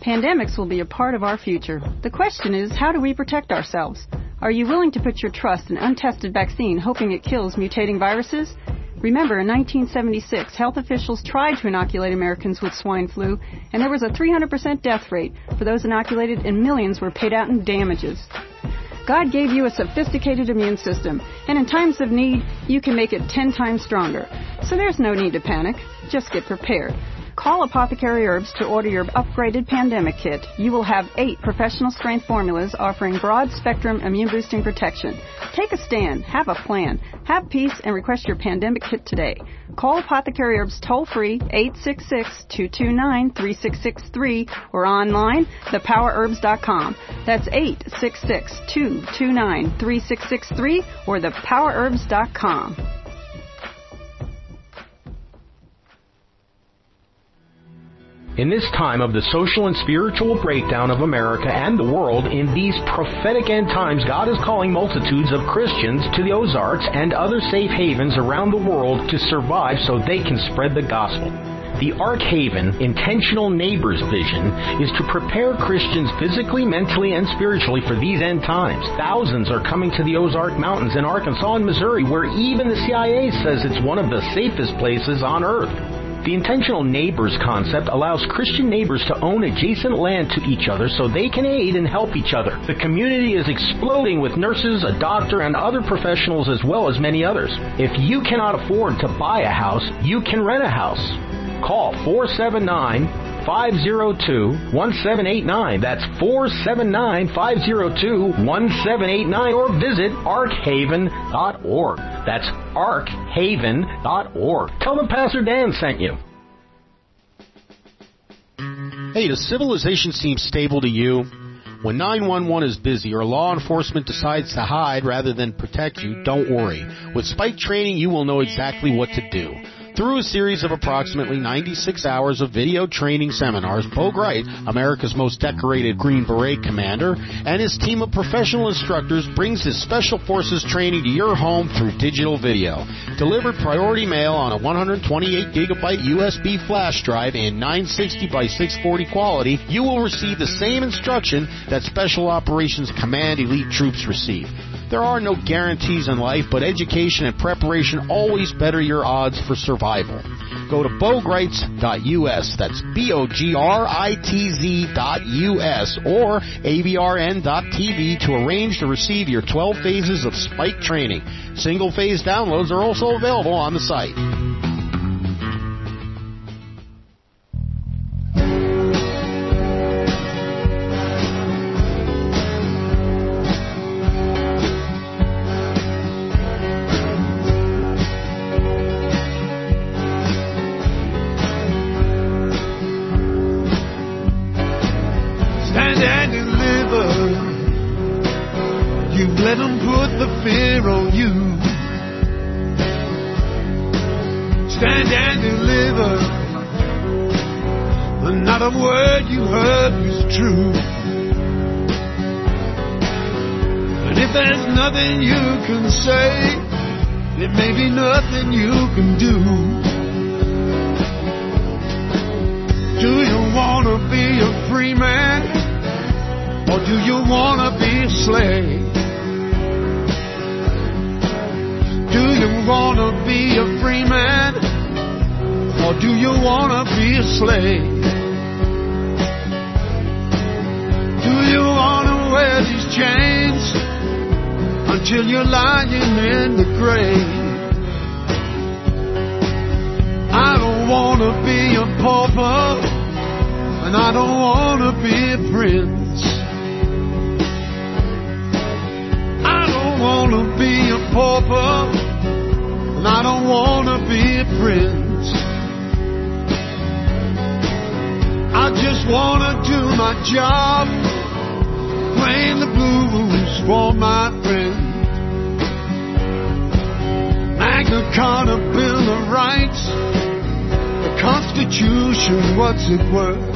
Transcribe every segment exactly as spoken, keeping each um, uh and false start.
Pandemics will be a part of our future. The question is, how do we protect ourselves? Are you willing to put your trust in untested vaccine hoping it kills mutating viruses? Remember, in nineteen seventy-six, health officials tried to inoculate Americans with swine flu, and there was a three hundred percent death rate for those inoculated, and millions were paid out in damages. God gave you a sophisticated immune system, and in times of need, you can make it ten times stronger. So there's no need to panic. Just get prepared. Call Apothecary Herbs to order your upgraded pandemic kit. You will have eight professional-strength formulas offering broad-spectrum immune-boosting protection. Take a stand. Have a plan. Have peace and request your pandemic kit today. Call Apothecary Herbs toll-free eight six six, two two nine, three six six three or online, the power herbs dot com. That's eight six six, two two nine, three six six three or the power herbs dot com. In this time of the social and spiritual breakdown of America and the world, in these prophetic end times, God is calling multitudes of Christians to the Ozarks and other safe havens around the world to survive so they can spread the gospel. The Ark Haven Intentional Neighbors vision is to prepare Christians physically, mentally, and spiritually for these end times. Thousands are coming to the Ozark Mountains in Arkansas and Missouri, where even the C I A says it's one of the safest places on earth. The Intentional Neighbors concept allows Christian neighbors to own adjacent land to each other so they can aid and help each other. The community is exploding with nurses, a doctor, and other professionals as well as many others. If you cannot afford to buy a house, you can rent a house. Call four seven nine, five zero two, one seven eight nine. That's four seven nine, five zero two, one seven eight nine or visit ark haven dot org. That's ark haven dot org. Tell them Pastor Dan sent you. Hey, does civilization seem stable to you? When nine one one is busy or law enforcement decides to hide rather than protect you, don't worry. With Spike Training, you will know exactly what to do. Through a series of approximately ninety-six hours of video training seminars, Bo Wright, America's most decorated Green Beret commander, and his team of professional instructors brings his Special Forces training to your home through digital video. Delivered priority mail on a one hundred twenty-eight gigabyte U S B flash drive in nine sixty by six forty quality, you will receive the same instruction that Special Operations Command elite troops receive. There are no guarantees in life, but education and preparation always better your odds for survival. Go to bogrights dot U S, that's B O G R I T Z dot U S, or A B R N dot T V to arrange to receive your twelve phases of Spike training. Single-phase downloads are also available on the site. Let them put the fear on you. Stand and deliver. Not a word you heard was true. And if there's nothing you can say, there may be nothing you can do. Do you want to be a free man? Or do you want to be a slave? Do you want to be a free man? Or do you want to be a slave? Do you want to wear these chains until you're lying in the grave? I don't want to be a pauper, and I don't want to be a prince. I don't want to be a pauper, and I don't want to be a prince. I just want to do my job, playing the blues for my friend. Magna Carta, Bill of Rights, the Constitution, what's it worth?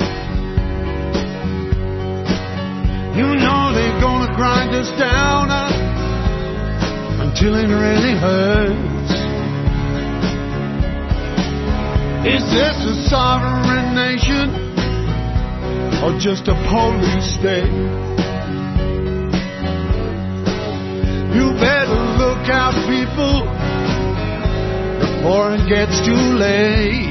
You know they're gonna grind us down uh, until it really hurts. Is this a sovereign nation? or just a police state. You better look out, people, before it gets too late.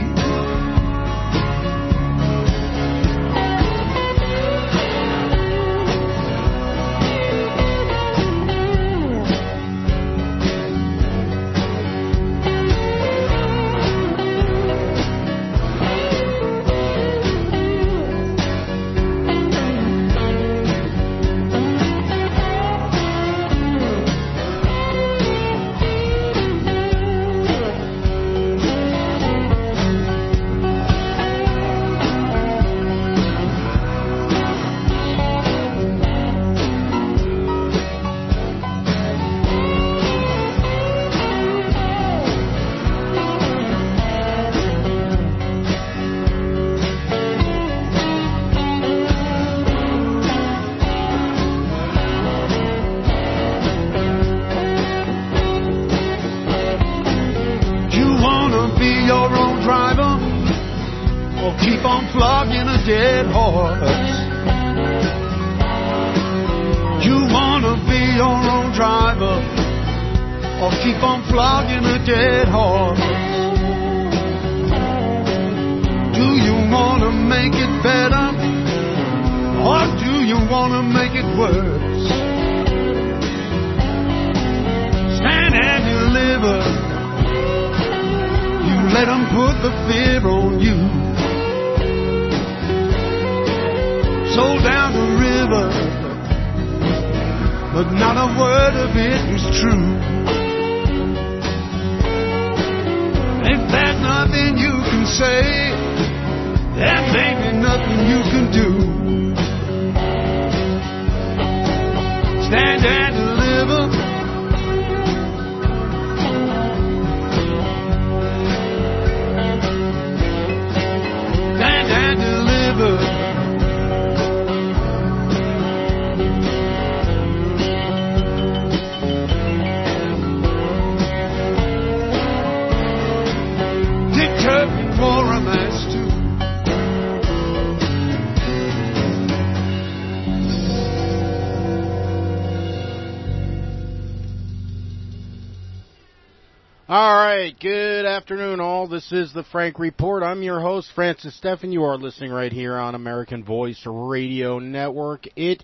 Good afternoon, all. This is the Frank Report. I'm your host, Francis Steffen. You are listening right here on American Voice Radio Network. It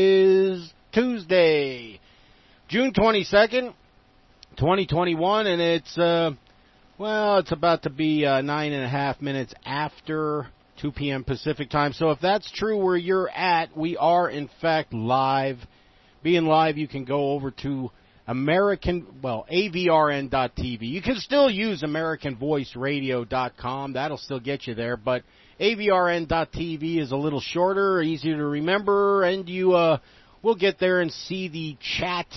is Tuesday, June twenty-second, twenty twenty-one, and it's, uh, well, it's about to be uh, nine and a half minutes after two p.m. Pacific time. So if that's true where you're at, we are, in fact, live. Being live, you can go over to American, well, A V R N dot T V. You can still use American Voice Radio dot com. That'll still get you there. But A V R N dot T V is a little shorter, easier to remember, and you uh, will get there and see the chat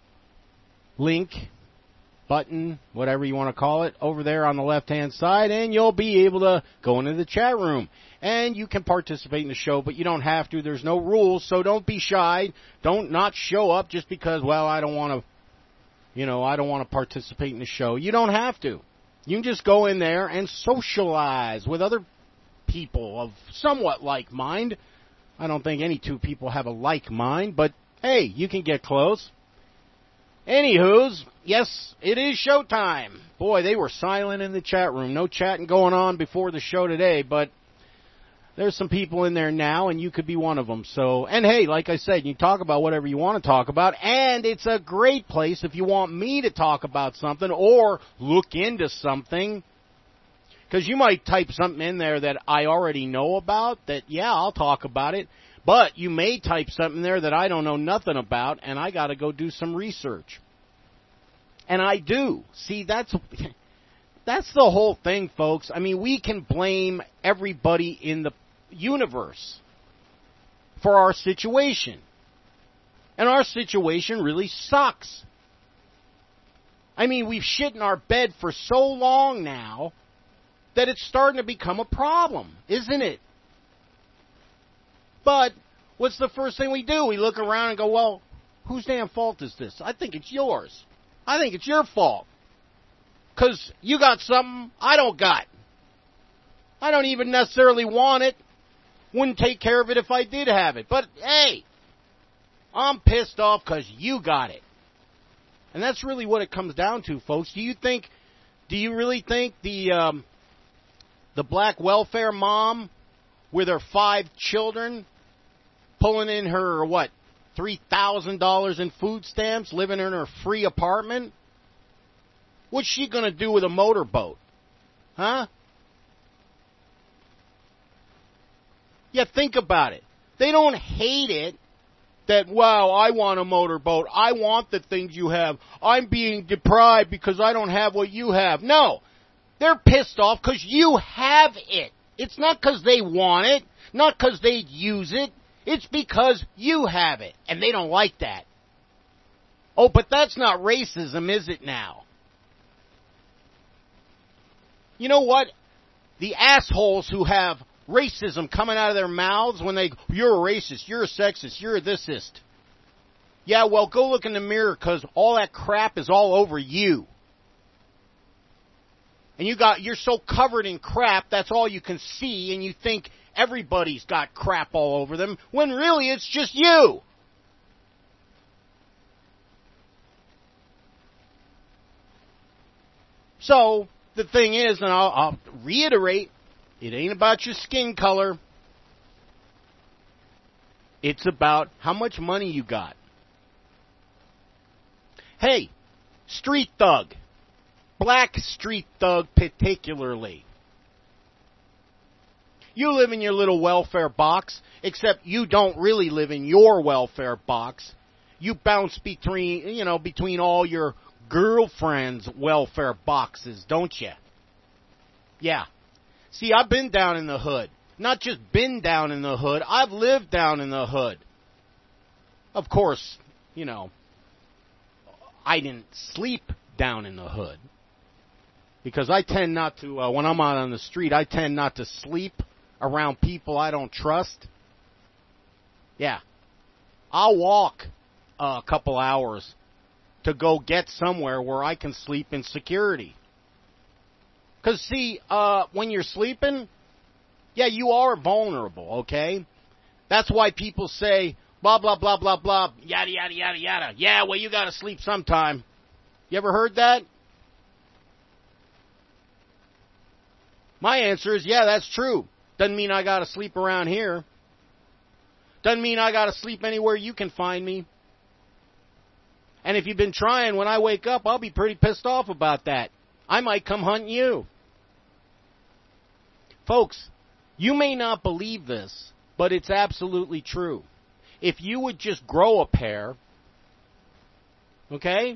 link, button, whatever you want to call it, over there on the left-hand side, and you'll be able to go into the chat room. And you can participate in the show, but you don't have to. There's no rules, so don't be shy. Don't not show up just because, well, I don't want to. You know, I don't want to participate in the show. You don't have to. You can just go in there and socialize with other people of somewhat like mind. I don't think any two people have a like mind, but hey, you can get close. Anywho's, yes, it is showtime. Boy, they were silent in the chat room. No chatting going on before the show today, but there's some people in there now, and you could be one of them. So, and hey, like I said, you talk about whatever you want to talk about, and it's a great place if you want me to talk about something or look into something, because you might type something in there that I already know about, that, yeah, I'll talk about it, but you may type something there that I don't know nothing about, and I got to go do some research. And I do. See, that's... That's the whole thing, folks. I mean, we can blame everybody in the universe for our situation. And our situation really sucks. I mean, we've shit in our bed for so long now that it's starting to become a problem, isn't it? But what's the first thing we do? We look around and go, well, whose damn fault is this? I think it's yours. I think it's your fault. Because you got something I don't got. I don't even necessarily want it. Wouldn't take care of it if I did have it. But, hey, I'm pissed off because you got it. And that's really what it comes down to, folks. Do you think, do you really think the, um, the black welfare mom with her five children pulling in her, what, three thousand dollars in food stamps, living in her free apartment? What's she going to do with a motorboat? Huh? Yeah, think about it. They don't hate it that, wow, I want a motorboat. I want the things you have. I'm being deprived because I don't have what you have. No. They're pissed off because you have it. It's not because they want it, not because they use it. It's because you have it, and they don't like that. Oh, but that's not racism, is it now? You know what? The assholes who have racism coming out of their mouths when they, you're a racist, you're a sexist, you're a thisist. Yeah, well, go look in the mirror because all that crap is all over you. And you got, you're so covered in crap, that's all you can see, and you think everybody's got crap all over them, when really it's just you. So, the thing is, and I'll, I'll reiterate, it ain't about your skin color. It's about how much money you got. Hey, street thug. Black street thug particularly. You live in your little welfare box, except you don't really live in your welfare box. You bounce between, you know, between all your girlfriend's welfare boxes, don't you? Yeah. See, I've been down in the hood. Not just been down in the hood, I've lived down in the hood. Of course, you know, I didn't sleep down in the hood. Because I tend not to, uh, when I'm out on the street, I tend not to sleep around people I don't trust. Yeah. I'll walk uh, a couple hours to go get somewhere where I can sleep in security. Because, see, uh, when you're sleeping, yeah, you are vulnerable, okay? That's why people say, blah, blah, blah, blah, blah, yada, yada, yada, yada. Yeah, well, you got to sleep sometime. You ever heard that? My answer is, yeah, that's true. Doesn't mean I got to sleep around here. Doesn't mean I got to sleep anywhere you can find me. And if you've been trying, when I wake up, I'll be pretty pissed off about that. I might come hunting you. Folks, you may not believe this, but it's absolutely true. If you would just grow a pair, okay?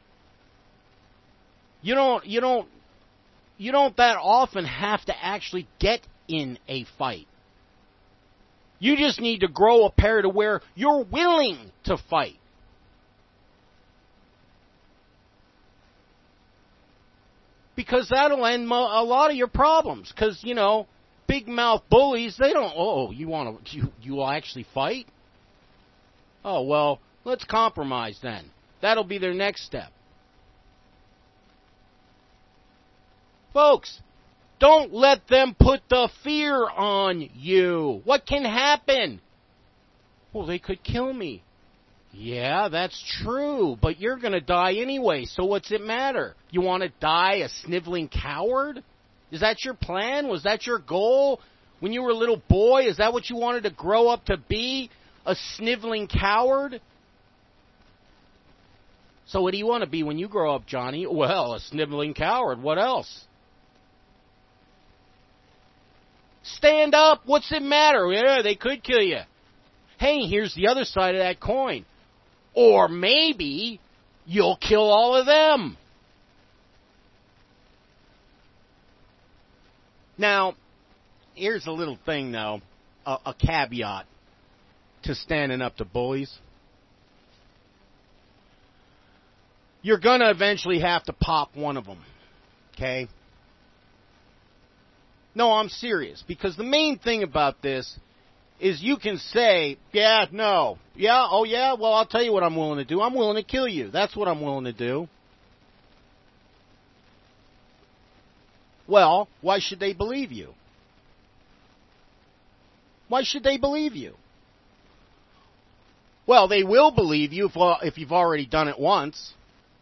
You don't, you don't, you don't that often have to actually get in a fight. You just need to grow a pair to where you're willing to fight. Because that'll end mo- a lot of your problems. Because, you know, big mouth bullies, they don't, oh, you want to, you, you will actually fight? Oh, well, let's compromise then. That'll be their next step. Folks, don't let them put the fear on you. What can happen? Well, they could kill me. Yeah, that's true, but you're going to die anyway, so what's it matter? You want to die a sniveling coward? Is that your plan? Was that your goal when you were a little boy? Is that what you wanted to grow up to be? A sniveling coward? So what do you want to be when you grow up, Johnny? Well, a sniveling coward. What else? Stand up. What's it matter? Yeah, they could kill you. Hey, here's the other side of that coin. Or maybe you'll kill all of them. Now, here's a little thing, though, a, a caveat to standing up to bullies. You're going to eventually have to pop one of them, okay? No, I'm serious, because the main thing about this is you can say, yeah, no, yeah, oh yeah, well, I'll tell you what I'm willing to do. I'm willing to kill you. That's what I'm willing to do. Well, why should they believe you? Why should they believe you? Well, they will believe you if, uh, if you've already done it once.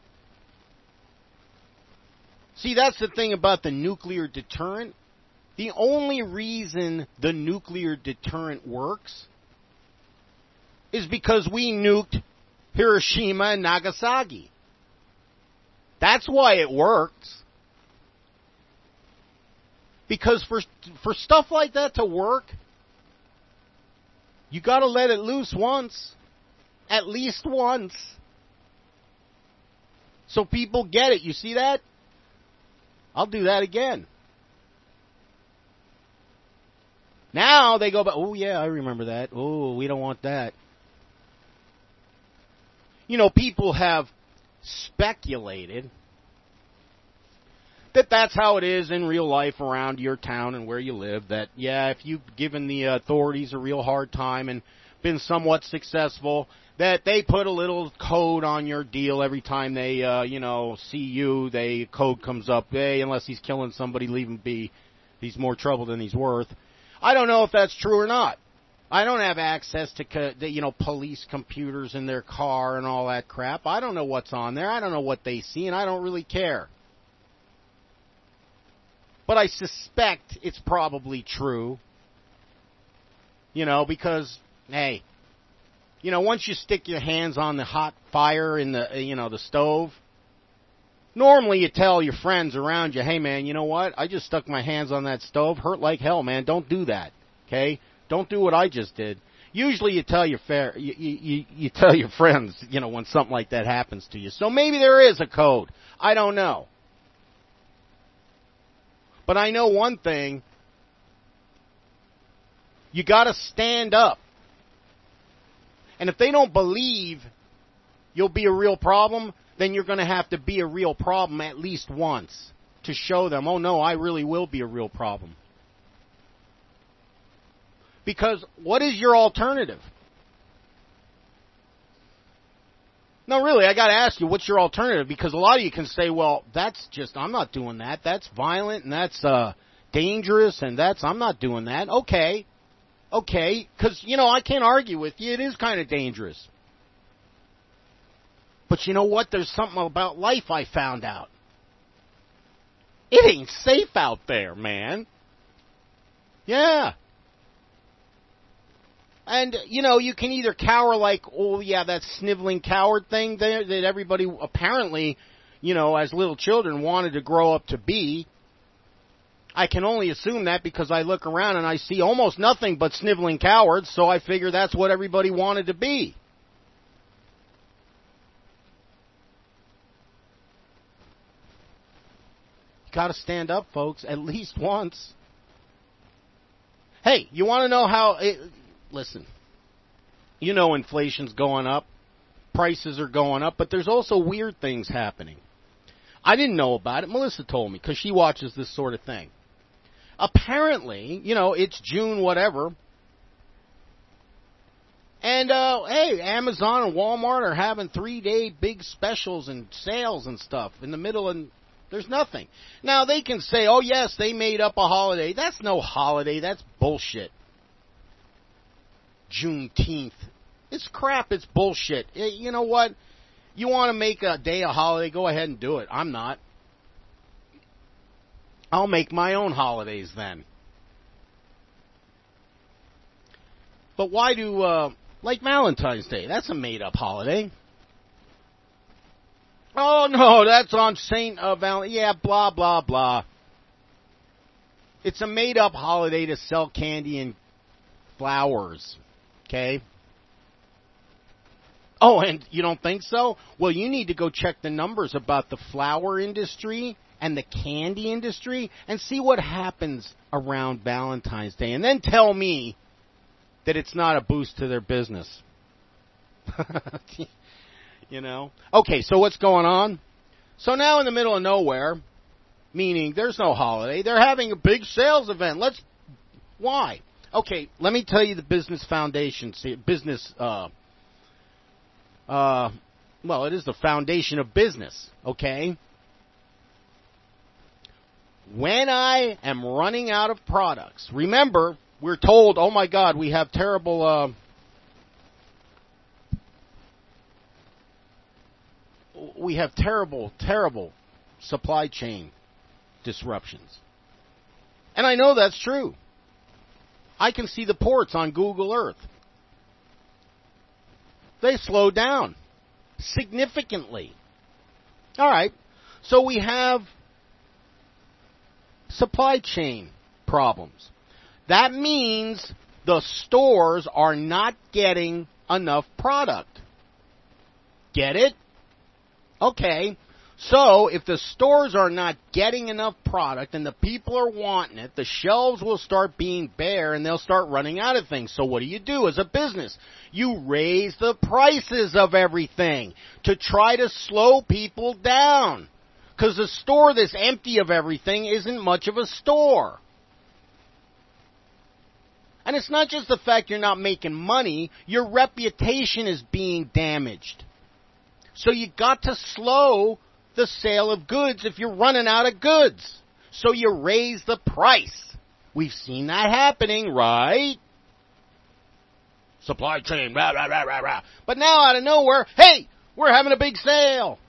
See, that's the thing about the nuclear deterrent. The only reason the nuclear deterrent works is because we nuked Hiroshima and Nagasaki. That's why it works. Because for for stuff like that to work, you got to let it loose once. At least once. So people get it. You see that? I'll do that again. Now they go back, oh yeah, I remember that. Oh, we don't want that. You know, people have speculated that that's how it is in real life around your town and where you live. That, yeah, if you've given the authorities a real hard time and been somewhat successful, that they put a little code on your deal every time they, uh, you know, see you. They code comes up, hey, unless he's killing somebody, leave him be. He's more trouble than he's worth. I don't know if that's true or not. I don't have access to, you know, police computers in their car and all that crap. I don't know what's on there. I don't know what they see, and I don't really care. But I suspect it's probably true. You know, because, hey, you know, once you stick your hands on the hot fire in the, you know, the stove, normally you tell your friends around you, hey, man, you know what? I just stuck my hands on that stove. Hurt like hell, man. Don't do that, okay? Don't do what I just did. Usually you tell your fair, you, you, you tell your friends, you know, when something like that happens to you. So maybe there is a code. I don't know. But I know one thing. You got to stand up. And if they don't believe you'll be a real problem, then you're going to have to be a real problem at least once to show them, oh, no, I really will be a real problem. Because what is your alternative? No, really, I got to ask you, what's your alternative? Because a lot of you can say, well, that's just, I'm not doing that. That's violent and that's uh, dangerous and that's, I'm not doing that. Okay. Okay. Because, you know, I can't argue with you. It is kind of dangerous. But you know what? There's something about life I found out. It ain't safe out there, man. Yeah. And, you know, you can either cower like, oh, yeah, that sniveling coward thing there that everybody apparently, you know, as little children wanted to grow up to be. I can only assume that because I look around and I see almost nothing but sniveling cowards, so I figure that's what everybody wanted to be. You got to stand up, folks, at least once. Hey, you want to know how... It, listen, you know inflation's going up. Prices are going up, but there's also weird things happening. I didn't know about it. Melissa told me because she watches this sort of thing. Apparently, you know, it's June whatever. And, uh, hey, Amazon and Walmart are having three-day big specials and sales and stuff in the middle, and there's nothing. Now, they can say, oh, yes, they made up a holiday. That's no holiday. That's bullshit. Juneteenth. It's crap. It's bullshit. You know what? You want to make a day a holiday, go ahead and do it. I'm not. I'll make my own holidays then. But why do, uh, like Valentine's Day, that's a made-up holiday. Oh, no, that's on Saint uh, Valentine. Yeah, blah, blah, blah. It's a made-up holiday to sell candy and flowers. Okay? Oh, and you don't think so? Well, you need to go check the numbers about the flower industry and the candy industry and see what happens around Valentine's Day. And then tell me that it's not a boost to their business. You know? Okay, so what's going on? So now in the middle of nowhere, meaning there's no holiday, they're having a big sales event. Let's, why? Okay, let me tell you the business foundation, business, uh, uh, well, it is the foundation of business, okay? When I am running out of products, remember, we're told, oh my God, we have terrible, uh, we have terrible, terrible supply chain disruptions. And I know that's true. I can see the ports on Google Earth. They slowed down significantly. All right, so we have supply chain problems. That means the stores are not getting enough product. Get it? Okay. So, if the stores are not getting enough product and the people are wanting it, the shelves will start being bare and they'll start running out of things. So what do you do as a business? You raise the prices of everything to try to slow people down. Because a store that's empty of everything isn't much of a store. And it's not just the fact you're not making money, your reputation is being damaged. So you got to slow the sale of goods if you're running out of goods. So you raise the price. We've seen that happening, right? Supply chain, rah, rah, rah, rah, rah. But now out of nowhere, hey, we're having a big sale.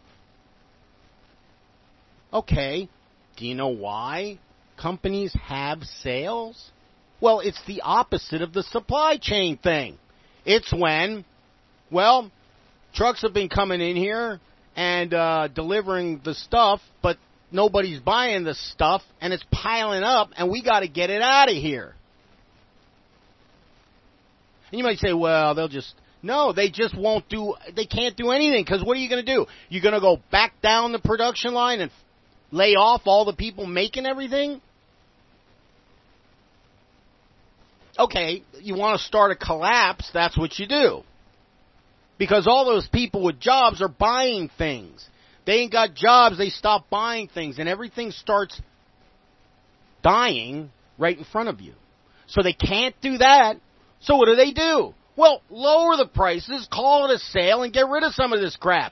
Okay, do you know why companies have sales? Well, it's the opposite of the supply chain thing. It's when, well, trucks have been coming in here and uh, delivering the stuff, but nobody's buying the stuff, and it's piling up, and we got to get it out of here. And you might say, well, they'll just, no, they just won't do, they can't do anything, because what are you going to do? You're going to go back down the production line and lay off all the people making everything? Okay, you want to start a collapse, that's what you do. Because all those people with jobs are buying things. They ain't got jobs, they stop buying things, and everything starts dying right in front of you. So they can't do that. So what do they do? Well, lower the prices, call it a sale, and get rid of some of this crap.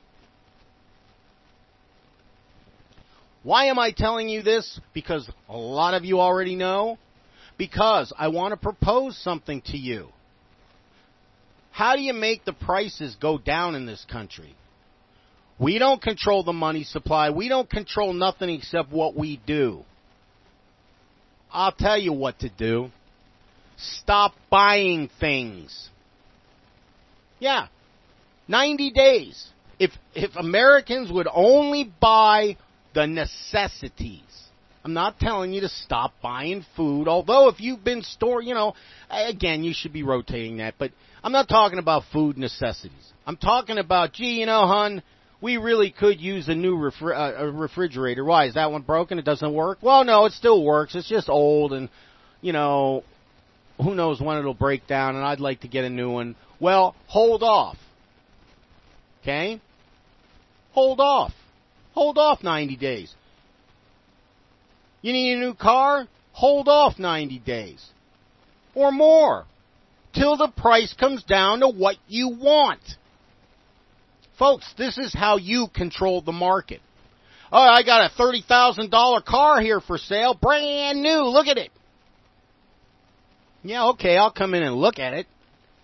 Why am I telling you this? Because a lot of you already know. Because I want to propose something to you. How do you make the prices go down in this country? We don't control the money supply. We don't control nothing except what we do. I'll tell you what to do. Stop buying things. Yeah, ninety days. If if Americans would only buy the necessities. I'm not telling you to stop buying food, although if you've been storing, you know, again, you should be rotating that, but I'm not talking about food necessities. I'm talking about, gee, you know, hon, we really could use a new refri- uh, a refrigerator. Why? Is that one broken? It doesn't work? Well, no, it still works. It's just old, and, you know, who knows when it'll break down, and I'd like to get a new one. Well, hold off. Okay? Hold off. Hold off ninety days. You need a new car? Hold off ninety days. Or more. Till the price comes down to what you want. Folks, this is how you control the market. Oh, I got a thirty thousand dollars car here for sale. Brand new. Look at it. Yeah, okay, I'll come in and look at it.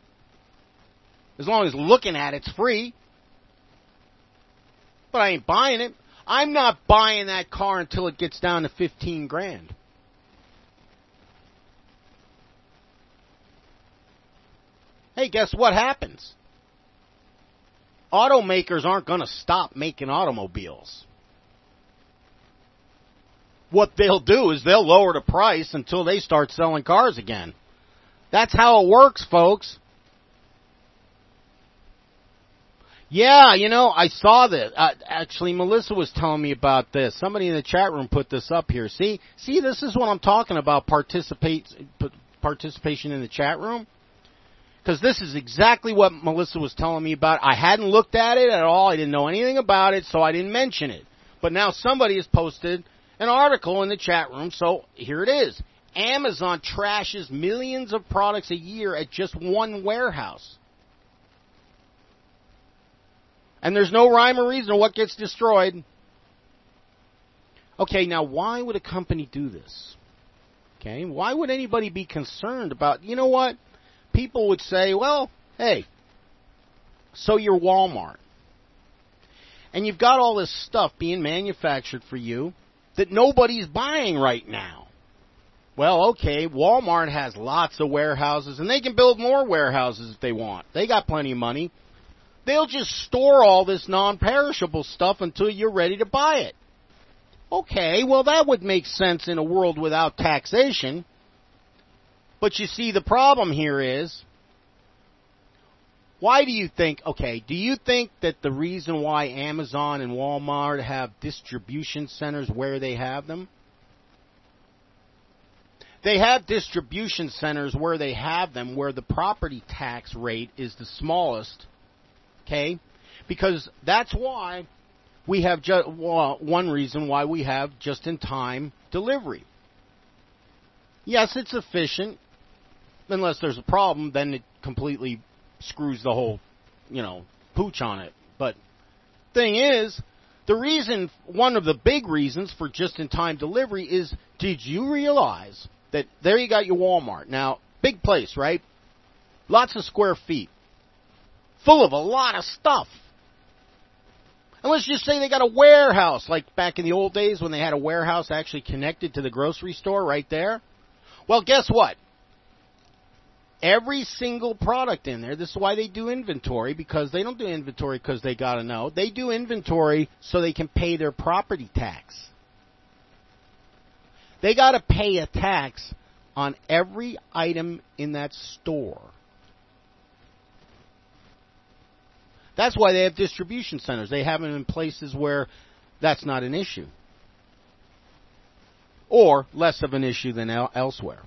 As long as looking at it's free. But I ain't buying it. I'm not buying that car until it gets down to fifteen grand. Hey, guess what happens? Automakers aren't going to stop making automobiles. What they'll do is they'll lower the price until they start selling cars again. That's how it works, folks. Yeah, you know, I saw this. Uh, actually, Melissa was telling me about this. Somebody in the chat room put this up here. See, see, this is what I'm talking about, participate, participation in the chat room. Because this is exactly what Melissa was telling me about. I hadn't looked at it at all. I didn't know anything about it, so I didn't mention it. But now somebody has posted an article in the chat room, so here it is. Amazon trashes millions of products a year at just one warehouse. And there's no rhyme or reason what gets destroyed. Okay, now why would a company do this? Okay? Why would anybody be concerned about, you know what? People would say, well, hey, so you're Walmart. And you've got all this stuff being manufactured for you that nobody's buying right now. Well, okay, Walmart has lots of warehouses, and they can build more warehouses if they want. They got plenty of money. They'll just store all this non-perishable stuff until you're ready to buy it. Okay, well, that would make sense in a world without taxation. But you see, the problem here is, why do you think, okay, do you think that the reason why Amazon and Walmart have distribution centers where they have them? They have distribution centers where they have them where the property tax rate is the smallest, okay? Because that's why we have, ju- well, one reason why we have just-in-time delivery. Yes, it's efficient. Unless there's a problem, then it completely screws the whole, you know, pooch on it. But thing is, the reason, one of the big reasons for just-in-time delivery is, did you realize that there you got your Walmart? Now, big place, right? Lots of square feet. Full of a lot of stuff. And let's just say they got a warehouse, like back in the old days when they had a warehouse actually connected to the grocery store right there. Well, guess what? Every single product in there, this is why they do inventory, because they don't do inventory because they got to know. They do inventory so they can pay their property tax. They got to pay a tax on every item in that store. That's why they have distribution centers. They have them in places where that's not an issue. Or less of an issue than el- elsewhere.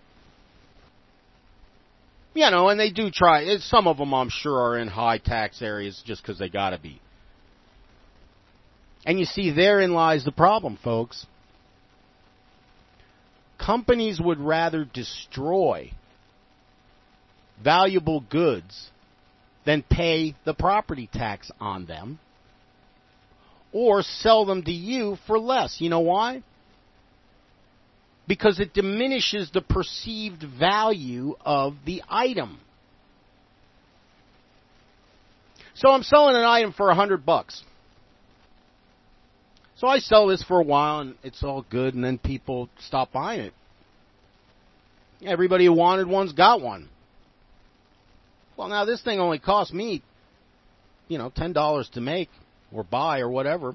You know, and they do try. Some of them, I'm sure, are in high tax areas just because they got to be. And you see, therein lies the problem, folks. Companies would rather destroy valuable goods than pay the property tax on them or sell them to you for less. You know why? Because it diminishes the perceived value of the item. So I'm selling an item for a hundred bucks. So I sell this for a while and it's all good, and then people stop buying it. Everybody who wanted one's got one. Well, now this thing only cost me, you know, ten dollars to make or buy or whatever.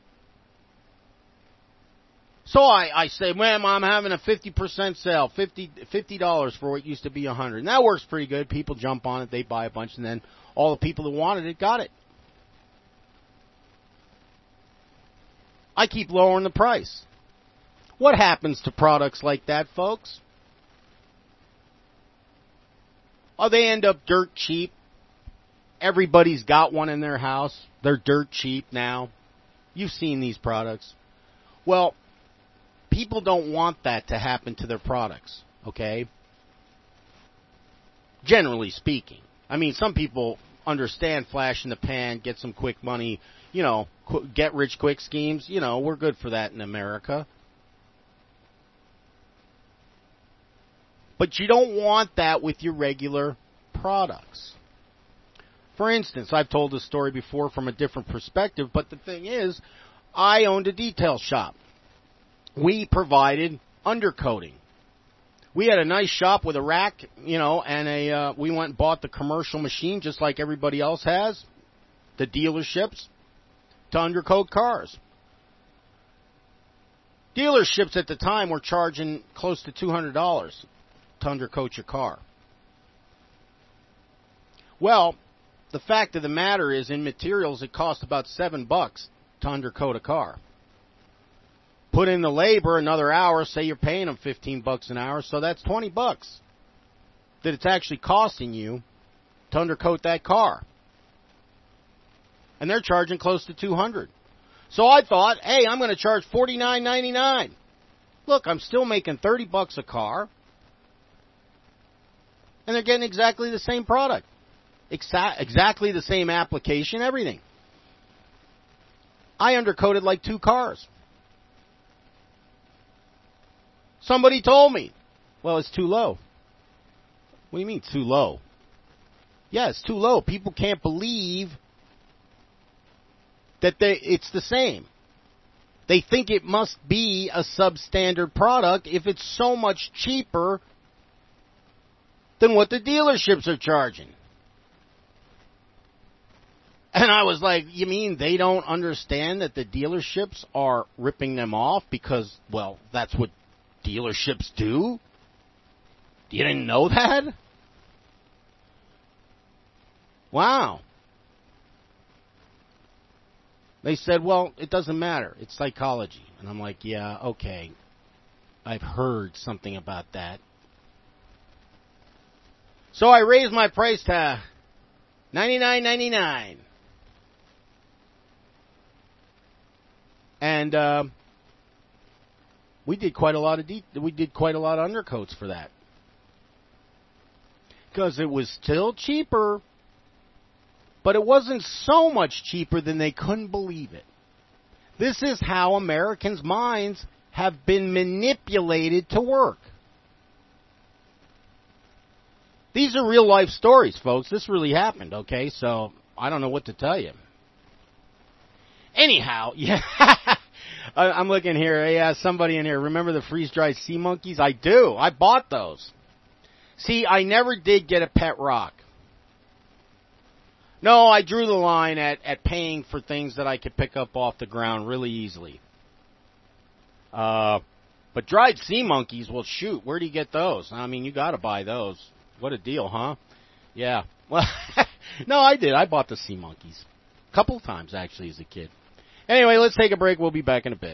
So I, I say, ma'am, I'm having a fifty percent sale, fifty dollars for what used to be one hundred dollars. And that works pretty good. People jump on it, they buy a bunch, and then all the people who wanted it got it. I keep lowering the price. What happens to products like that, folks? Oh, they end up dirt cheap. Everybody's got one in their house. They're dirt cheap now. You've seen these products. Well, people don't want that to happen to their products, okay? Generally speaking. I mean, some people understand flash in the pan, get some quick money, you know, qu- get rich quick schemes. You know, we're good for that in America. But you don't want that with your regular products. For instance, I've told this story before from a different perspective, but the thing is, I owned a detail shop. We provided undercoating. We had a nice shop with a rack, you know, and a uh, we went and bought the commercial machine just like everybody else has, the dealerships, to undercoat cars. Dealerships at the time were charging close to two hundred dollars to undercoat your car. Well, the fact of the matter is, in materials, it cost about seven bucks to undercoat a car. Put in the labor, another hour, say you're paying them fifteen bucks an hour, so that's twenty bucks that it's actually costing you to undercoat that car. And they're charging close to two hundred. So I thought, hey, I'm going to charge forty-nine ninety-nine. Look, I'm still making thirty bucks a car. And they're getting exactly the same product. Exa- exactly the same application, everything. I undercoated like two cars. Somebody told me. Well, it's too low. What do you mean it's too low? Yeah, it's too low. People can't believe that they, it's the same. They think it must be a substandard product if it's so much cheaper than what the dealerships are charging. And I was like, you mean they don't understand that the dealerships are ripping them off because, well, that's what dealerships do? You didn't know that? Wow. They said, well, it doesn't matter. It's psychology. And I'm like, yeah, okay. I've heard something about that. So I raised my price to ninety-nine ninety-nine. And uh, we did quite a lot of de- we did quite a lot of undercoats for that. Because it was still cheaper, but it wasn't so much cheaper than they couldn't believe it. This is how Americans' minds have been manipulated to work. These are real life stories, folks. This really happened, okay? So I don't know what to tell you. Anyhow, yeah, I'm looking here. Yeah, somebody in here. Remember the freeze-dried sea monkeys? I do. I bought those. See, I never did get a pet rock. No, I drew the line at, at paying for things that I could pick up off the ground really easily. Uh, but dried sea monkeys, well, shoot, where do you get those? I mean, you got to buy those. What a deal, huh? Yeah. Well, no, I did. I bought the sea monkeys. A couple times, actually, as a kid. Anyway, let's take a break. We'll be back in a bit.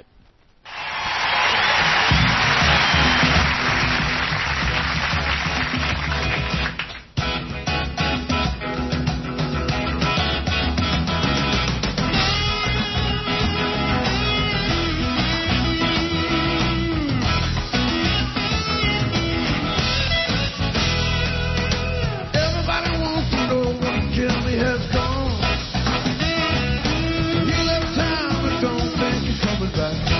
Back.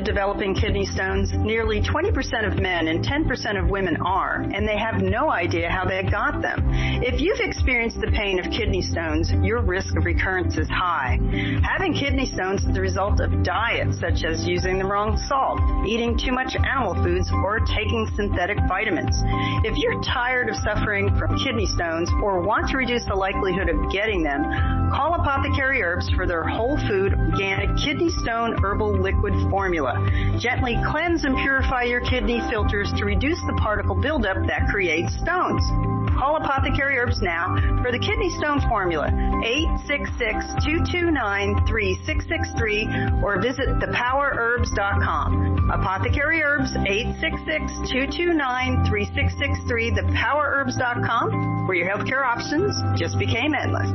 developing kidney stones? Nearly twenty percent of men and ten percent of women are, and they have no idea how they got them. If you've experienced the pain of kidney stones, your risk of recurrence is high. Having kidney stones is the result of diets such as using the wrong salt, eating too much animal foods, or taking synthetic vitamins. If you're tired of suffering from kidney stones or want to reduce the likelihood of getting them, call Apothecary Herbs for their whole food, organic kidney stone herbal liquid formula. Gently cleanse and purify your kidney filters to reduce the particle buildup that creates stones. Call Apothecary Herbs now for the kidney stone formula, eight six six, two two nine, three six six three, or visit the power herbs dot com. Apothecary Herbs, eight six six, two two nine, three six six three, the power herbs dot com, where your healthcare options just became endless.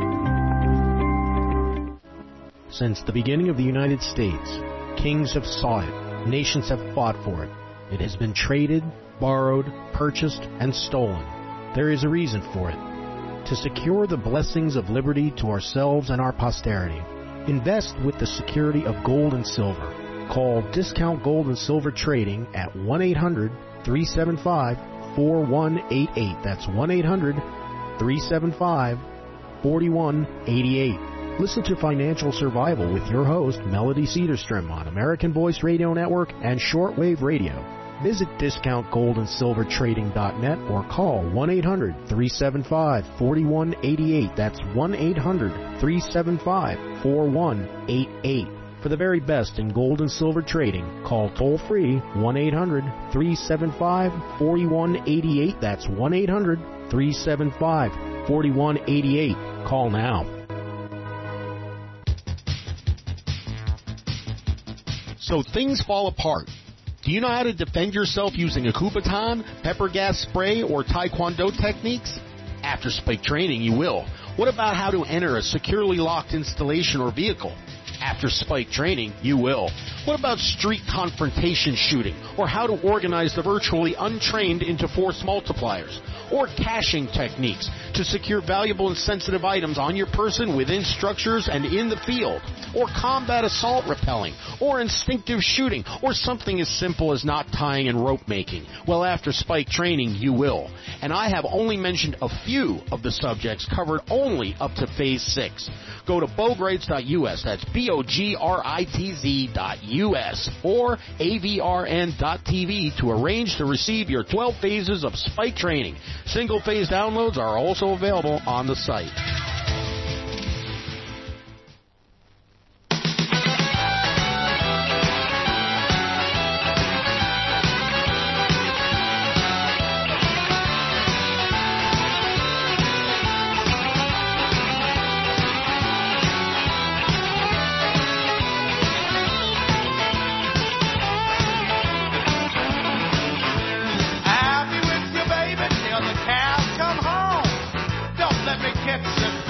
Since the beginning of the United States, kings have sought it, nations have fought for it. It has been traded, borrowed, purchased, and stolen. There is a reason for it. To secure the blessings of liberty to ourselves and our posterity, invest with the security of gold and silver. Call Discount Gold and Silver Trading at one eight hundred, three seven five, four one eight eight. That's one eight hundred, three seven five, four one eight eight. Listen to Financial Survival with your host, Melody Cedarstrom, on American Voice Radio Network and Shortwave Radio. Visit discount gold and silver trading dot net or call one eight hundred, three seven five, four one eight eight. That's one eight hundred, three seven five, four one eight eight. For the very best in gold and silver trading, call toll-free one eight hundred, three seven five, four one eight eight. That's one eight hundred, three seven five, four one eight eight. Call now. So things fall apart. Do you know how to defend yourself using a Kubotan, pepper gas spray, or Taekwondo techniques? After Spike training, you will. What about how to enter a securely locked installation or vehicle? After Spike training, you will. What about street confrontation shooting, or how to organize the virtually untrained into force multipliers? Or caching techniques to secure valuable and sensitive items on your person, within structures, and in the field? Or combat assault rappelling, or instinctive shooting, or something as simple as knot tying and rope making? Well, after Spike training, you will. And I have only mentioned a few of the subjects covered only up to Phase six. Go to bogritz dot U S, that's B O G R I T Z dot U S, or A V R N dot T V to arrange to receive your twelve phases of Spike training. Single-phase downloads are also available on the site. I'll be with you, baby, till the cows come home. Don't let me catch the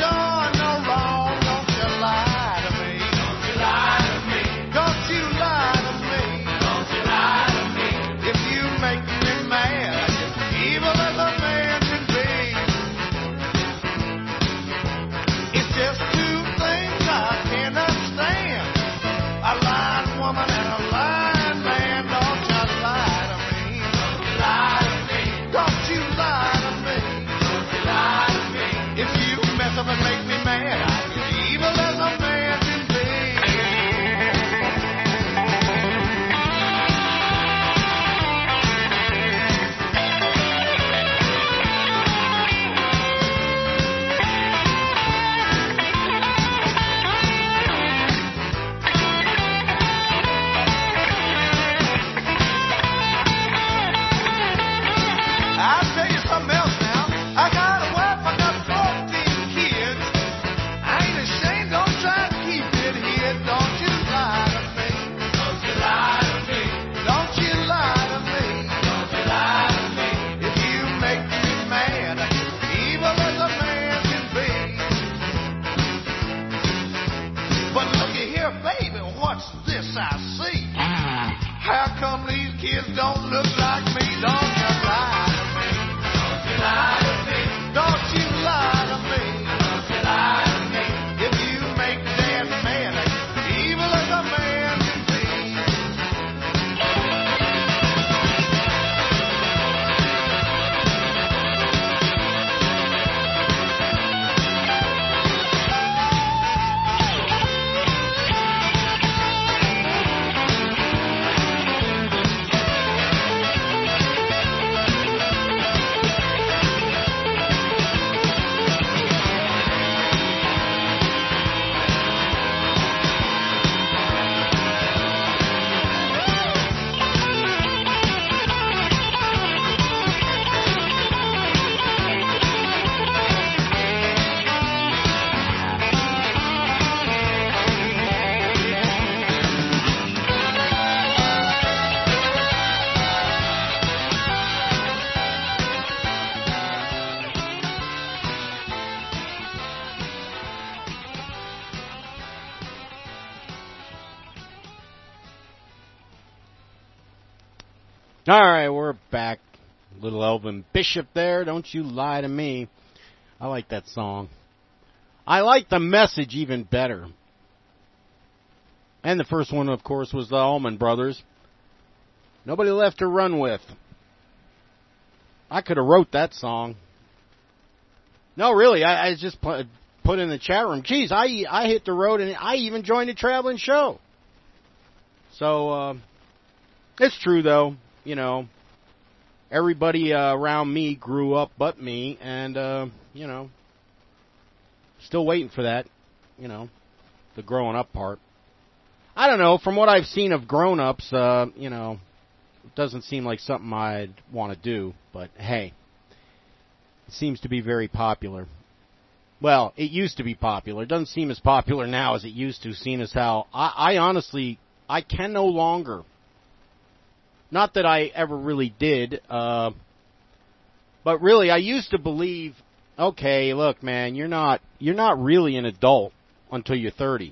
All right, we're back. Little Elvin Bishop there. Don't you lie to me. I like that song. I like the message even better. And the first one, of course, was the Allman Brothers. Nobody left to run with. I could have wrote that song. No, really, I, I just put, put in the chat room. Geez, I, I hit the road and I even joined a traveling show. So, uh, it's true, though. You know, everybody uh, around me grew up but me, and, uh, you know, still waiting for that, you know, the growing up part. I don't know, from what I've seen of grown-ups, uh, you know, it doesn't seem like something I'd want to do, but hey, it seems to be very popular. Well, it used to be popular. It doesn't seem as popular now as it used to, seeing as how I, I honestly, I can no longer. Not that I ever really did, uh, but really, I used to believe, okay, look, man, you're not you're not really an adult until you're thirty.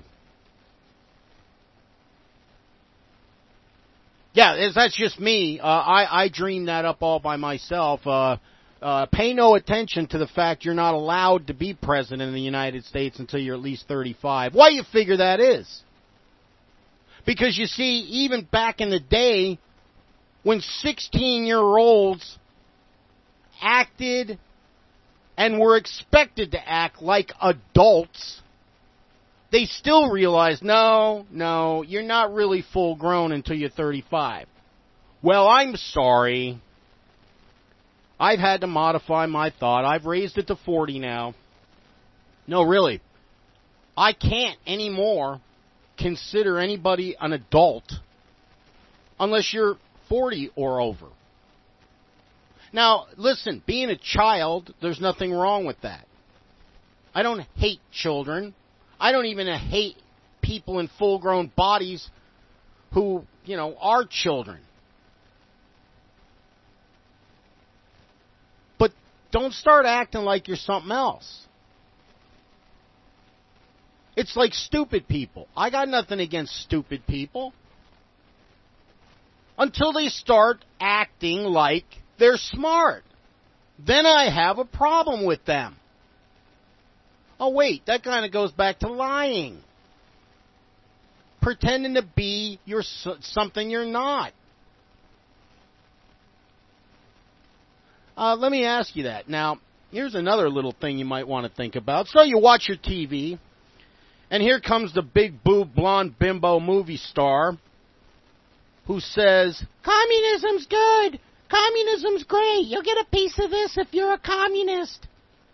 Yeah, that's just me. Uh, I, I dreamed that up all by myself. Uh, uh, pay no attention to the fact you're not allowed to be president in the United States until you're at least thirty-five. Why you figure that is? Because you see, even back in the day, when sixteen-year-olds acted and were expected to act like adults, they still realized, no, no, you're not really full grown until you're thirty-five. Well, I'm sorry. I've had to modify my thought. I've raised it to forty now. No, really. I can't anymore consider anybody an adult unless you're forty or over. Now, listen, being a child, there's nothing wrong with that. I don't hate children. I don't even hate people in full-grown bodies who, you know, are children. But don't start acting like you're something else. It's like stupid people. I got nothing against stupid people. Until they start acting like they're smart. Then I have a problem with them. Oh, wait, that kind of goes back to lying. Pretending to be you're something you're not. Uh, let me ask you that. Now, here's another little thing you might want to think about. So you watch your T V, and here comes the big boob blonde bimbo movie star who says, communism's good. Communism's great. You'll get a piece of this if you're a communist.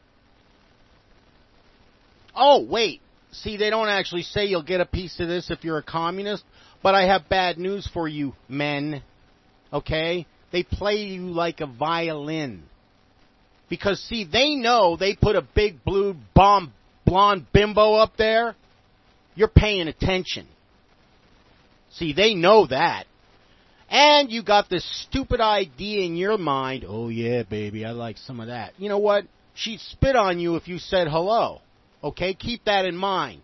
Oh, wait. See, they don't actually say you'll get a piece of this if you're a communist, but I have bad news for you, men. Okay? They play you like a violin. Because, see, they know they put a big blue bomb blonde bimbo up there. You're paying attention. See, they know that. And you got this stupid idea in your mind, oh, yeah, baby, I like some of that. You know what? She'd spit on you if you said hello. Okay? Keep that in mind.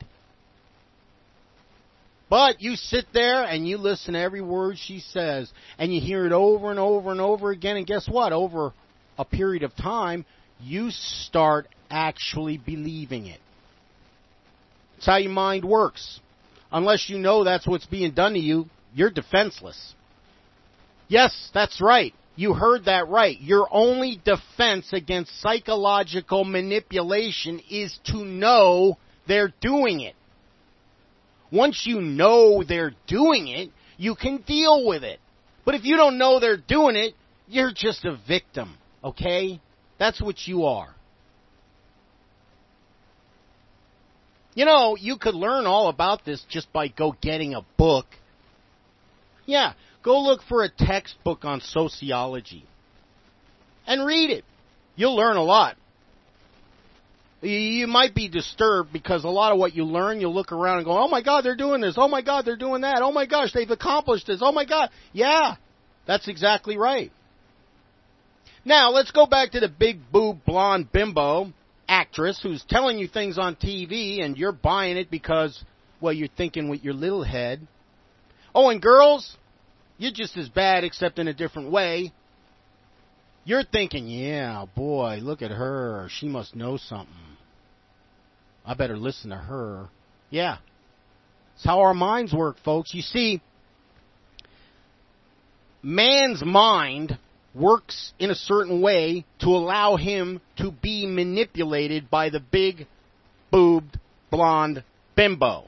But you sit there and you listen to every word she says, and you hear it over and over and over again, and guess what? Over a period of time, you start actually believing it. That's how your mind works. Unless you know that's what's being done to you, you're defenseless. Yes, that's right. You heard that right. Your only defense against psychological manipulation is to know they're doing it. Once you know they're doing it, you can deal with it. But if you don't know they're doing it, you're just a victim, okay? That's what you are. You know, you could learn all about this just by go getting a book. Yeah, go look for a textbook on sociology and read it. You'll learn a lot. You might be disturbed because a lot of what you learn, you'll look around and go, oh my God, they're doing this. Oh my God, they're doing that. Oh my gosh, they've accomplished this. Oh my God. Yeah, that's exactly right. Now, let's go back to the big boob blonde bimbo actress who's telling you things on T V and you're buying it because, well, you're thinking with your little head. Oh, and girls, You're just as bad, except in a different way. You're thinking, yeah, boy, look at her. She must know something. I better listen to her. Yeah. It's how our minds work, folks. You see, man's mind works in a certain way to allow him to be manipulated by the big, boobed, blonde bimbo.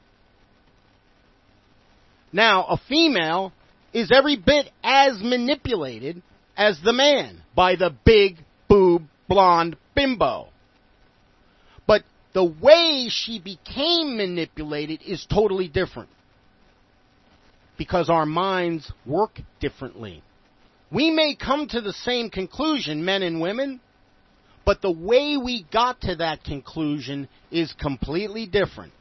Now, a female is every bit as manipulated as the man by the big, boob, blonde bimbo. But the way she became manipulated is totally different. Because our minds work differently. We may come to the same conclusion, men and women, but the way we got to that conclusion is completely different.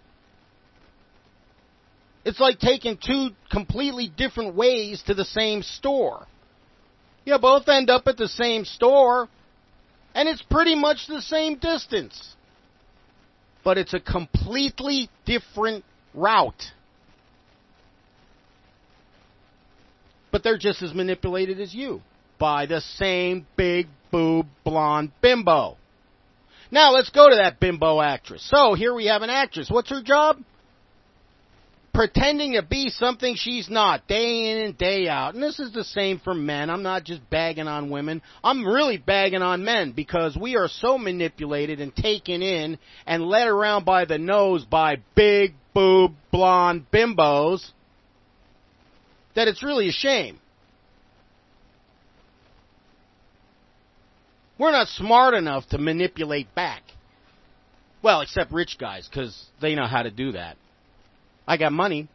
It's like taking two completely different ways to the same store. You both end up at the same store, and it's pretty much the same distance. But it's a completely different route. But they're just as manipulated as you by the same big boob blonde bimbo. Now let's go to that bimbo actress. So here we have an actress. What's her job? Pretending to be something she's not, day in and day out. And this is the same for men. I'm not just bagging on women. I'm really bagging on men because we are so manipulated and taken in and led around by the nose by big boob blonde bimbos that it's really a shame. We're not smart enough to manipulate back. Well, except rich guys, because they know how to do that. I got money.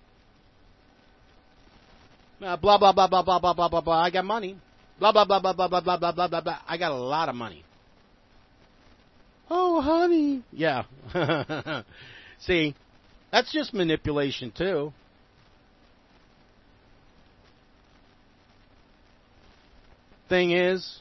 Uh, blah, blah, blah, blah, blah, blah, blah, blah, blah. I got money. Blah, blah, blah, blah, blah, blah, blah, blah, blah, blah, blah. I got a lot of money. Oh, honey. Yeah. See, that's just manipulation, too. Thing is,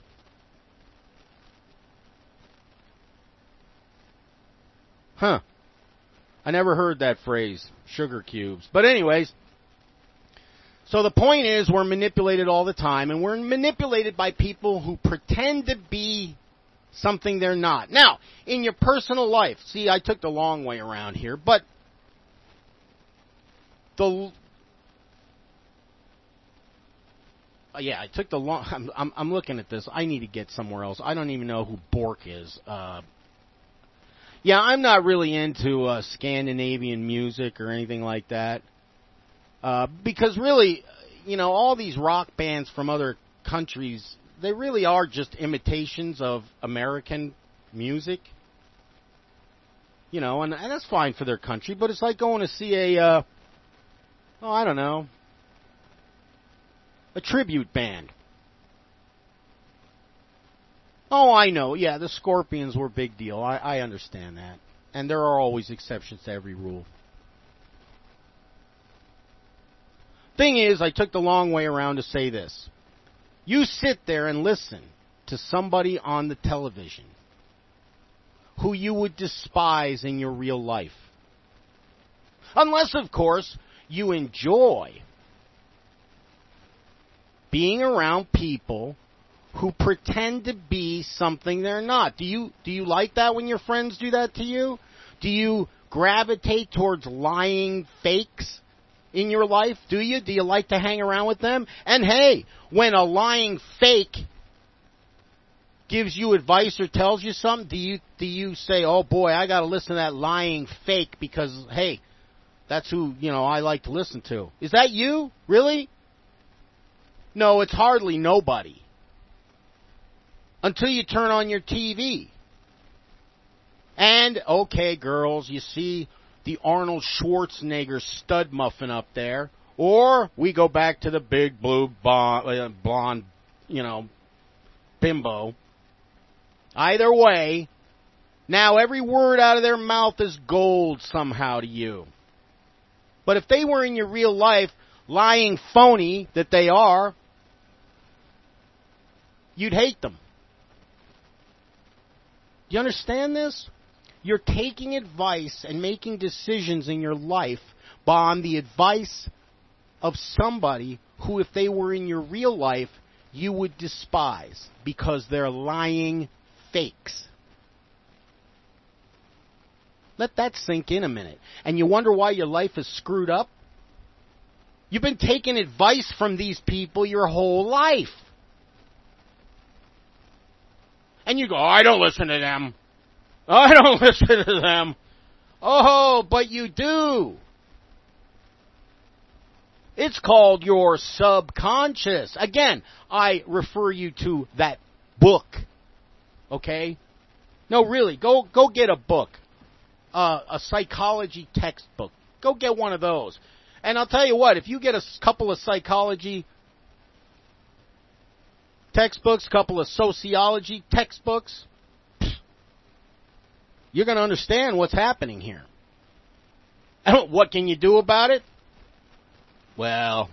huh. I never heard that phrase, sugar cubes. But anyways, so the point is we're manipulated all the time, and we're manipulated by people who pretend to be something they're not. Now, in your personal life, see, I took the long way around here, but the... Yeah, I took the long... I'm, I'm, I'm looking at this. I need to get somewhere else. I don't even know who Bork is. Uh... Yeah, I'm not really into uh, Scandinavian music or anything like that. Uh, because really, you know, all these rock bands from other countries, they really are just imitations of American music. You know, and, and that's fine for their country, but it's like going to see a, uh, oh, I don't know, a tribute band. Oh, I know. Yeah, the Scorpions were a big deal. I, I understand that. And there are always exceptions to every rule. Thing is, I took the long way around to say this. You sit there and listen to somebody on the television who you would despise in your real life. Unless, of course, you enjoy being around people who pretend to be something they're not. Do you do you like that when your friends do that to you? Do you gravitate towards lying fakes in your life? Do you? Do you like to hang around with them? And hey, when a lying fake gives you advice or tells you something, do you do you say, "Oh boy, I got to listen to that lying fake because hey, that's who, you know, I like to listen to." Is that you? Really? No, it's hardly nobody. Until you turn on your T V. And, okay, girls, you see the Arnold Schwarzenegger stud muffin up there. Or we go back to the big blue blonde, blonde, you know, bimbo. Either way, now every word out of their mouth is gold somehow to you. But if they were in your real life, lying phony that they are, you'd hate them. Do you understand this? You're taking advice and making decisions in your life on the advice of somebody who, if they were in your real life, you would despise because they're lying fakes. Let that sink in a minute. And you wonder why your life is screwed up? You've been taking advice from these people your whole life. And you go, oh, I don't listen to them. I don't listen to them. Oh, but you do. It's called your subconscious. Again, I refer you to that book. Okay? No, really, go go get a book. Uh, a psychology textbook. Go get one of those. And I'll tell you what, if you get a couple of psychology textbooks, a couple of sociology textbooks, you're going to understand what's happening here. What can you do about it? Well,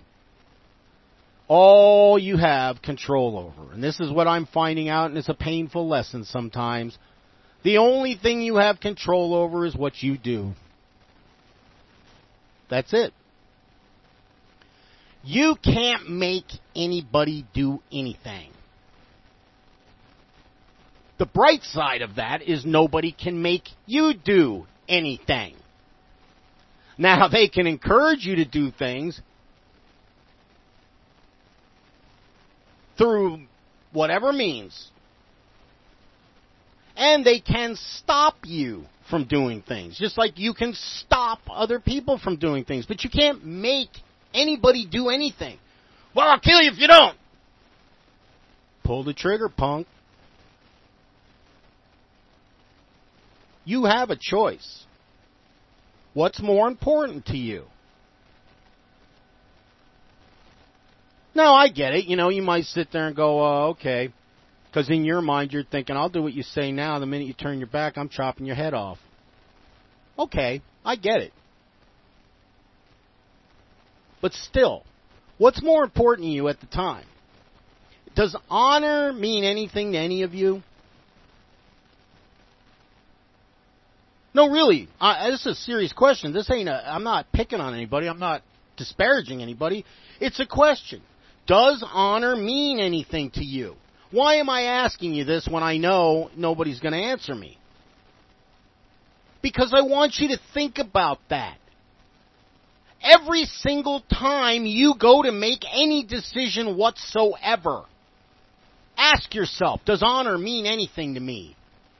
all you have control over, and this is what I'm finding out, and it's a painful lesson sometimes, the only thing you have control over is what you do. That's it. You can't make anybody do anything. The bright side of that is nobody can make you do anything. Now, they can encourage you to do things through whatever means. And they can stop you from doing things, just like you can stop other people from doing things. But you can't make anybody do anything. Well, I'll kill you if you don't. Pull the trigger, punk. You have a choice. What's more important to you? Now, I get it. You know, you might sit there and go, oh, okay. Because in your mind, you're thinking, I'll do what you say now. The minute you turn your back, I'm chopping your head off. Okay, I get it. But still, what's more important to you at the time? Does honor mean anything to any of you? No, really. Uh, this is a serious question. This ain't a, I'm not picking on anybody. I'm not disparaging anybody. It's a question. Does honor mean anything to you? Why am I asking you this when I know nobody's going to answer me? Because I want you to think about that. Every single time you go to make any decision whatsoever, ask yourself, does honor mean anything to me?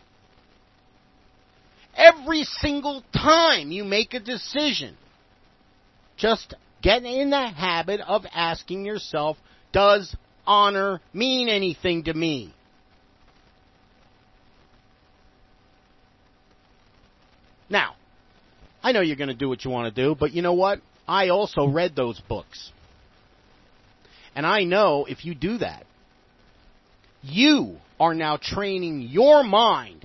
Every single time you make a decision, just get in the habit of asking yourself, does honor mean anything to me? Now, I know you're going to do what you want to do, but you know what? I also read those books. And I know if you do that, you are now training your mind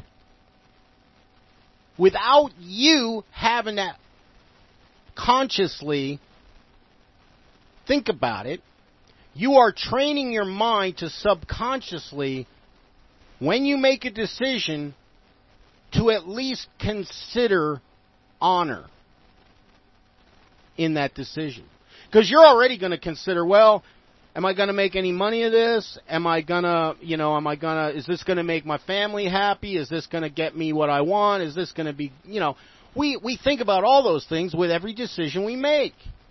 without you having to consciously think about it. You are training your mind to subconsciously, when you make a decision, to at least consider honor in that decision. Because you're already going to consider, well, am I going to make any money of this? Am I going to, you know, am I going to, is this going to make my family happy? Is this going to get me what I want? Is this going to be, you know, we, we think about all those things with every decision we make.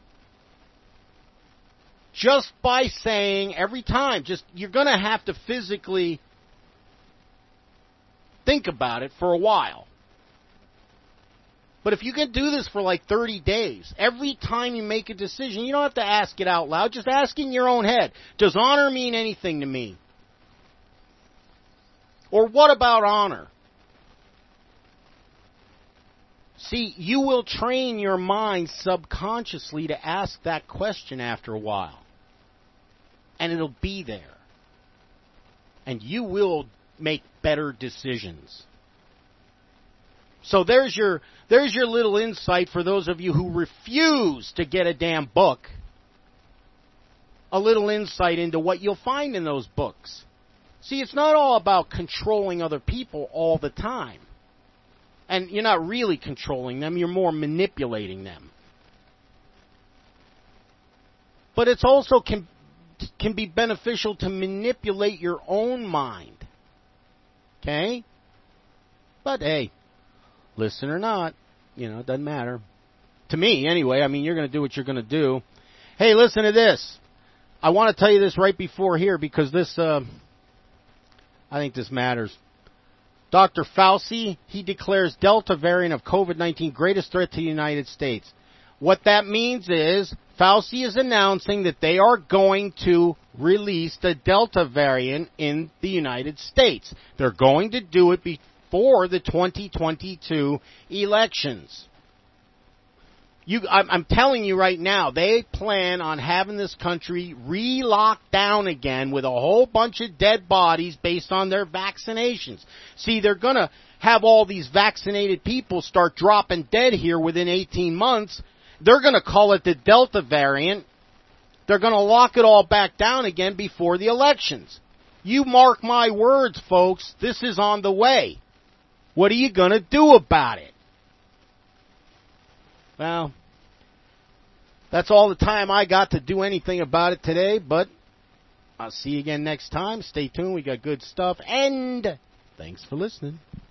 Just by saying every time, just, you're going to have to physically think about it for a while. But if you can do this for like thirty days, every time you make a decision, you don't have to ask it out loud. Just ask in your own head, does honor mean anything to me? Or what about honor? See, you will train your mind subconsciously to ask that question after a while. And it'll be there. And you will make better decisions. So there's your there's your little insight for those of you who refuse to get a damn book. A little insight into what you'll find in those books. See, it's not all about controlling other people all the time. And you're not really controlling them, you're more manipulating them. But it's also can, can be beneficial to manipulate your own mind. Okay? But hey, listen or not, you know, it doesn't matter. To me, anyway, I mean, you're going to do what you're going to do. Hey, listen to this. I want to tell you this right before here because this, uh, I think this matters. Doctor Fauci, he declares Delta variant of COVID nineteen greatest threat to the United States. What that means is Fauci is announcing that they are going to release the Delta variant in the United States. They're going to do it before the twenty twenty-two elections. You, I'm, I'm telling you right now, they plan on having this country re-locked down again with a whole bunch of dead bodies based on their vaccinations. See, they're going to have all these vaccinated people start dropping dead here within eighteen months. They're going to call it the Delta variant. They're going to lock it all back down again before the elections. You mark my words, folks, this is on the way. What are you going to do about it? Well, that's all the time I got to do anything about it today, but I'll see you again next time. Stay tuned. We got good stuff, and thanks for listening.